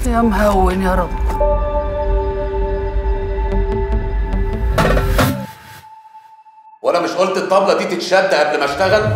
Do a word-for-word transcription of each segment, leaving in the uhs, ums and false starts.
يا مهون يا رب. وانا مش قلت الطبلة دي تتشد قبل ما اشتغل؟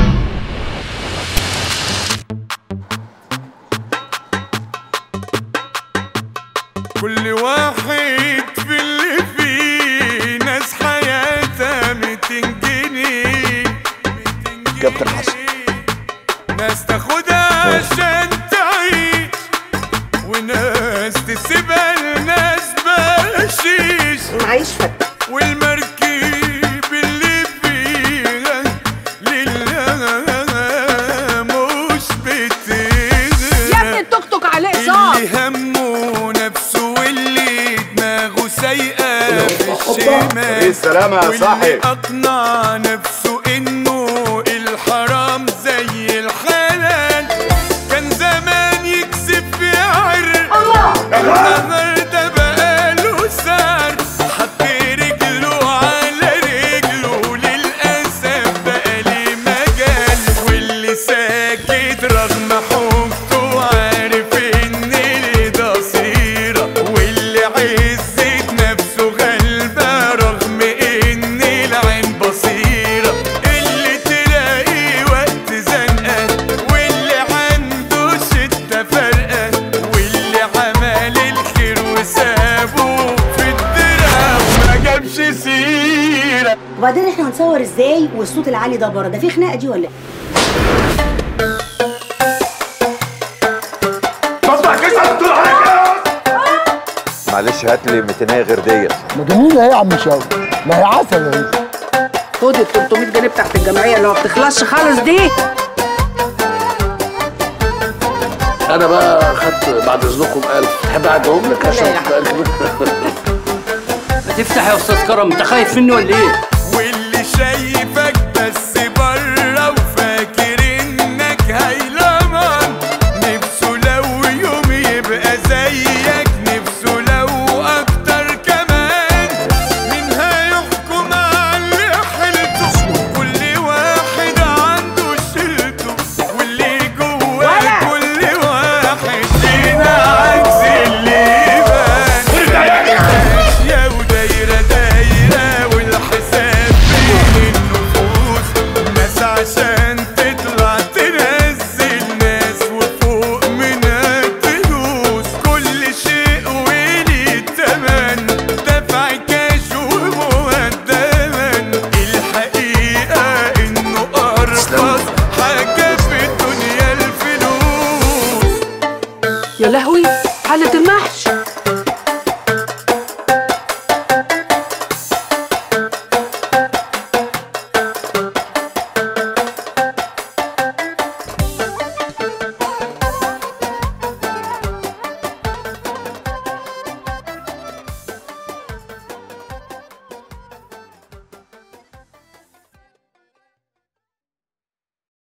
كل واحد في اللي فيه ناس حياتها ميتين جنيه. كابتن حسن، ناس تاخدها عشان تعيش، وناس تسيبها لناس بقشيش. معيش فتح والمركب اللي فيها لله مش بتغرق. يا ابني التوك توك عليه اقساط. اللي همه نفسه واللي دماغه سايقه في الشمال. ايه السلامة يا صاحبي؟ واللي اقنع نفسه انه الحرام زي الحلال. كان زمان يكسب في عرق، النهارده بقاله سعر. حط رجله على رجله للاسف بقى ليه مجال. واللي ساكت رغم حبته عارف ان ده صيره. واللي عزت نفسه غلبه رغم ان العين بصيره. اللي تلاقي وقت زنقه واللي عنده شده فرقه. واللي عمل الخير وسابه في الدرع وما جابش سيره. وبعدين احنا هنصور ازاي والصوت العالي ده بره؟ ده في خناقه دي ولا ايه؟ معلش هات لي ميتين غير ديت. ما جميله اهي يا عم شاوي، ما هي عسل اهي. خد ال تلتمية جنيه بتاعت الجمعيه اللي ما بتخلصش خالص دي. انا بقى خدت بعد اذنكم ألف، تحب اعدهم لك عشان ما تفتح يا استاذ كرم، انت خايف مني ولا ايه؟ واللي شايفك بس بره وفاكر انك هيلمان. نفسه لو يوم يبقى زيك، نفسه لو اكتر كمان. مين هيحكم على اللي حيلته؟ كل واحد عنده شيلته. واللي جواه كل واحد فينا عكس اللي يبان. ماشية ودايرة دايرة والحساب بين النفوس. ناس عشان تطلع تنزل ناس وفوق منها تدوس. كل شيء وليه تمن، دفع كاش ومقدما. الحقيقة انه ارخص حاجة في الدنيا الفلوس. يا لهوي حالة المحشي.